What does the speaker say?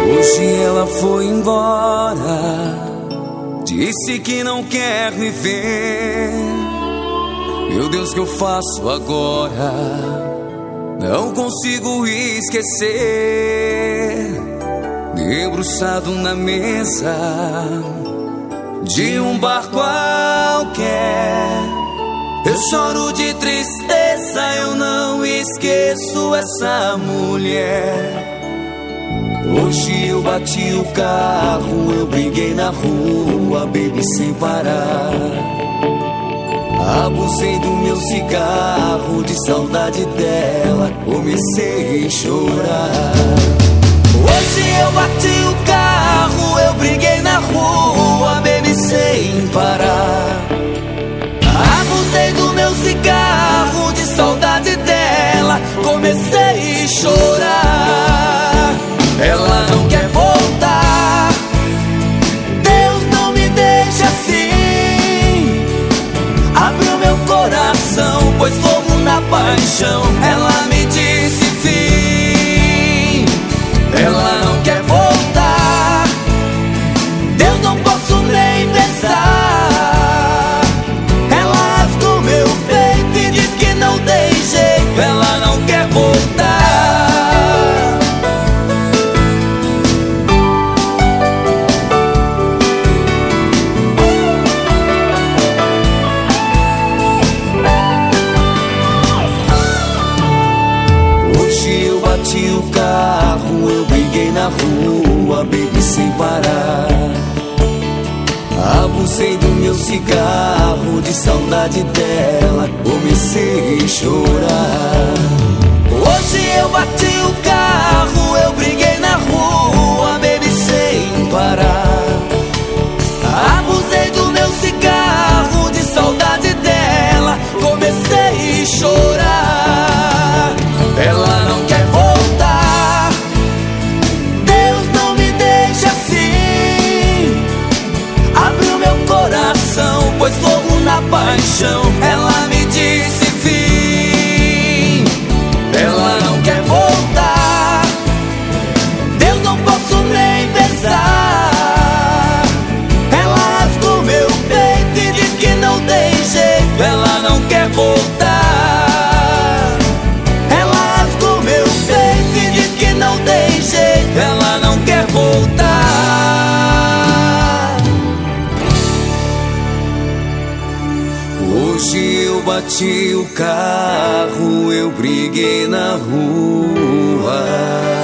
Hoje ela foi embora, disse que não quer me ver. Meu Deus, que eu faço agora? Não consigo esquecer. Debruçado na mesa de um bar qualquer, eu choro de tristeza, eu não esqueço essa mulher. Hoje eu bati o carro, eu briguei na rua, bebi sem parar. Abusei do meu cigarro, de saudade dela, comecei a chorar. Hoje eu bati o carro, eu briguei na rua, bebi sem parar. Abusei do meu cigarro, de saudade dela, comecei a chorar. Ela não quer voltar, Deus não me deixa assim. Abriu meu coração, pôs fogo na paixão. Ela me disse fim. Ela não quer voltar, Deus não posso nem pensar. Ela rasgou meu peito e diz que não tem jeito. Ela não quer voltar. Bati o carro, eu briguei na rua, bebi sem parar. Abusei do meu cigarro, de saudade dela, comecei a chorar. Hoje eu bati o carro, eu briguei na rua, bebi sem parar. Abusei do meu cigarro, de saudade dela, comecei a chorar. Ela não quer voltar, Deus não me deixa assim. Abriu meu coração, pôs fogo na paixão. Ela me disse fim. Ela não quer voltar, Deus não posso nem pensar. Ela rasgou meu peito e diz que não tem jeito. Ela não quer voltar. Ela não quer voltar. Hoje eu bati o carro, eu briguei na rua.